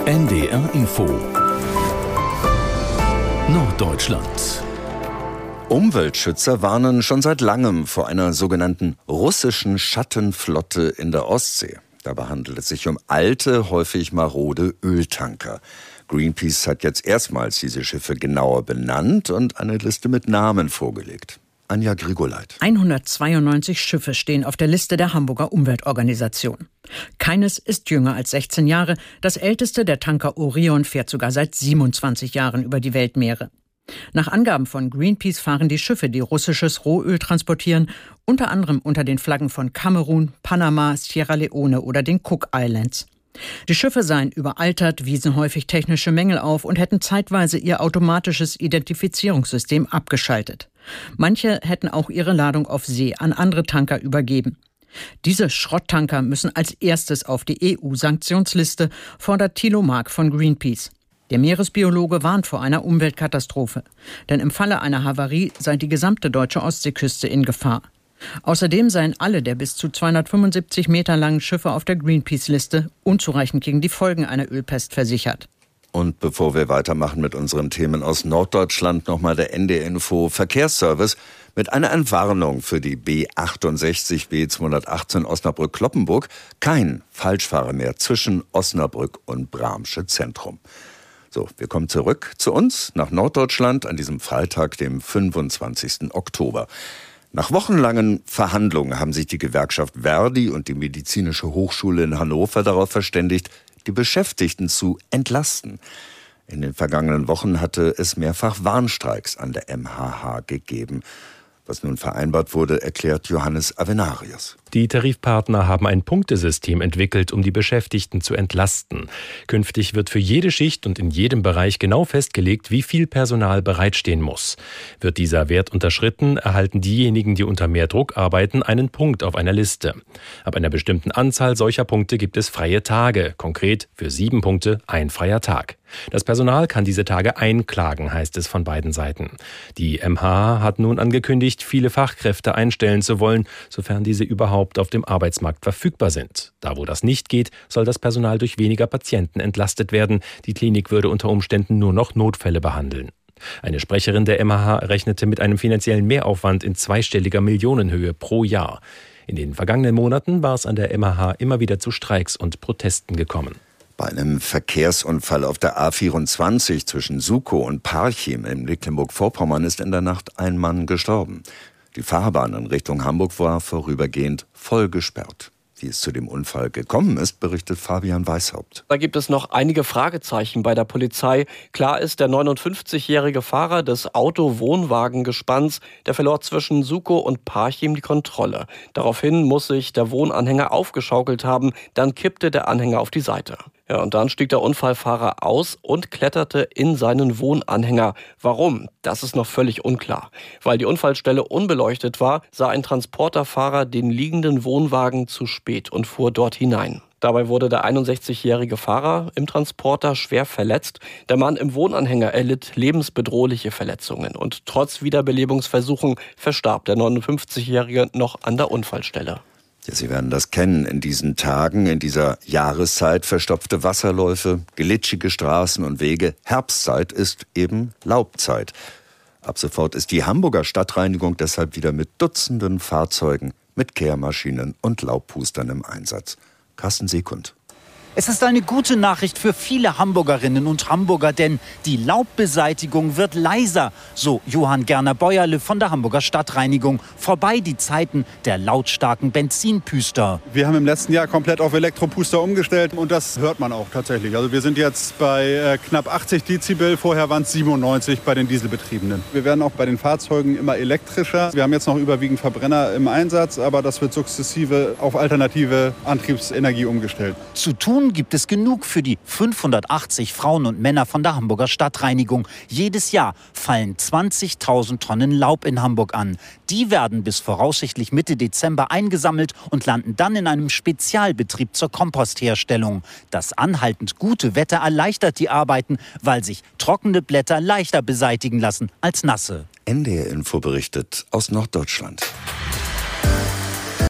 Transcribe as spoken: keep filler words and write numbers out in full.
N D R Info Norddeutschland. Umweltschützer warnen schon seit langem vor einer sogenannten russischen Schattenflotte in der Ostsee. Dabei handelt es sich um alte, häufig marode Öltanker. Greenpeace hat jetzt erstmals diese Schiffe genauer benannt und eine Liste mit Namen vorgelegt. Anja Grigoleit. hundertzweiundneunzig Schiffe stehen auf der Liste der Hamburger Umweltorganisation. Keines ist jünger als sechzehn Jahre. Das älteste, der Tanker Orion, fährt sogar seit siebenundzwanzig Jahren über die Weltmeere. Nach Angaben von Greenpeace fahren die Schiffe, die russisches Rohöl transportieren, unter anderem unter den Flaggen von Kamerun, Panama, Sierra Leone oder den Cook Islands. Die Schiffe seien überaltert, wiesen häufig technische Mängel auf und hätten zeitweise ihr automatisches Identifizierungssystem abgeschaltet. Manche hätten auch ihre Ladung auf See an andere Tanker übergeben. Diese Schrotttanker müssen als erstes auf die E U-Sanktionsliste, fordert Thilo Mark von Greenpeace. Der Meeresbiologe warnt vor einer Umweltkatastrophe. Denn im Falle einer Havarie sei die gesamte deutsche Ostseeküste in Gefahr. Außerdem seien alle der bis zu zweihundertfünfundsiebzig Meter langen Schiffe auf der Greenpeace-Liste unzureichend gegen die Folgen einer Ölpest versichert. Und bevor wir weitermachen mit unseren Themen aus Norddeutschland, nochmal der N D R Info Verkehrsservice mit einer Entwarnung für die B achtundsechzig B zweihundertachtzehn Osnabrück-Cloppenburg. Kein Falschfahrer mehr zwischen Osnabrück und Bramsche Zentrum. So, wir kommen zurück zu uns nach Norddeutschland an diesem Freitag, dem fünfundzwanzigsten Oktober. Nach wochenlangen Verhandlungen haben sich die Gewerkschaft Verdi und die Medizinische Hochschule in Hannover darauf verständigt, die Beschäftigten zu entlasten. In den vergangenen Wochen hatte es mehrfach Warnstreiks an der M H H gegeben. Was nun vereinbart wurde, erklärt Johannes Avenarius. Die Tarifpartner haben ein Punktesystem entwickelt, um die Beschäftigten zu entlasten. Künftig wird für jede Schicht und in jedem Bereich genau festgelegt, wie viel Personal bereitstehen muss. Wird dieser Wert unterschritten, erhalten diejenigen, die unter mehr Druck arbeiten, einen Punkt auf einer Liste. Ab einer bestimmten Anzahl solcher Punkte gibt es freie Tage. Konkret für sieben Punkte ein freier Tag. Das Personal kann diese Tage einklagen, heißt es von beiden Seiten. Die M H H hat nun angekündigt, viele Fachkräfte einstellen zu wollen, sofern diese überhaupt auf dem Arbeitsmarkt verfügbar sind. Da, wo das nicht geht, soll das Personal durch weniger Patienten entlastet werden. Die Klinik würde unter Umständen nur noch Notfälle behandeln. Eine Sprecherin der M H H rechnete mit einem finanziellen Mehraufwand in zweistelliger Millionenhöhe pro Jahr. In den vergangenen Monaten war es an der M H H immer wieder zu Streiks und Protesten gekommen. Bei einem Verkehrsunfall auf der A vierundzwanzig zwischen Sukow und Parchim in Mecklenburg-Vorpommern ist in der Nacht ein Mann gestorben. Die Fahrbahn in Richtung Hamburg war vorübergehend voll gesperrt. Wie es zu dem Unfall gekommen ist, berichtet Fabian Weishaupt. Da gibt es noch einige Fragezeichen bei der Polizei. Klar ist, der neunundfünfzigjährige Fahrer des Auto-Wohnwagengespanns, der verlor zwischen Sukow und Parchim die Kontrolle. Daraufhin muss sich der Wohnanhänger aufgeschaukelt haben, dann kippte der Anhänger auf die Seite. Ja, und dann stieg der Unfallfahrer aus und kletterte in seinen Wohnanhänger. Warum? Das ist noch völlig unklar. Weil die Unfallstelle unbeleuchtet war, sah ein Transporterfahrer den liegenden Wohnwagen zu spät und fuhr dort hinein. Dabei wurde der einundsechzigjährige Fahrer im Transporter schwer verletzt. Der Mann im Wohnanhänger erlitt lebensbedrohliche Verletzungen. Und trotz Wiederbelebungsversuchen verstarb der neunundfünfzigjährige noch an der Unfallstelle. Ja, Sie werden das kennen in diesen Tagen, in dieser Jahreszeit, verstopfte Wasserläufe, glitschige Straßen und Wege. Herbstzeit ist eben Laubzeit. Ab sofort ist die Hamburger Stadtreinigung deshalb wieder mit Dutzenden Fahrzeugen, mit Kehrmaschinen und Laubpustern im Einsatz. Carsten Sekund. Es ist eine gute Nachricht für viele Hamburgerinnen und Hamburger, denn die Laubbeseitigung wird leiser, so Johann Gerner-Beuerle von der Hamburger Stadtreinigung. Vorbei die Zeiten der lautstarken Benzinpüster. Wir haben im letzten Jahr komplett auf Elektropuster umgestellt und das hört man auch tatsächlich. Also wir sind jetzt bei äh, knapp achtzig Dezibel, vorher waren es siebenundneunzig bei den Dieselbetriebenen. Wir werden auch bei den Fahrzeugen immer elektrischer. Wir haben jetzt noch überwiegend Verbrenner im Einsatz, aber das wird sukzessive auf alternative Antriebsenergie umgestellt. Zu tun gibt es genug für die fünfhundertachtzig Frauen und Männer von der Hamburger Stadtreinigung. Jedes Jahr fallen zwanzigtausend Tonnen Laub in Hamburg an. Die werden bis voraussichtlich Mitte Dezember eingesammelt und landen dann in einem Spezialbetrieb zur Kompostherstellung. Das anhaltend gute Wetter erleichtert die Arbeiten, weil sich trockene Blätter leichter beseitigen lassen als nasse. N D R Info berichtet aus Norddeutschland.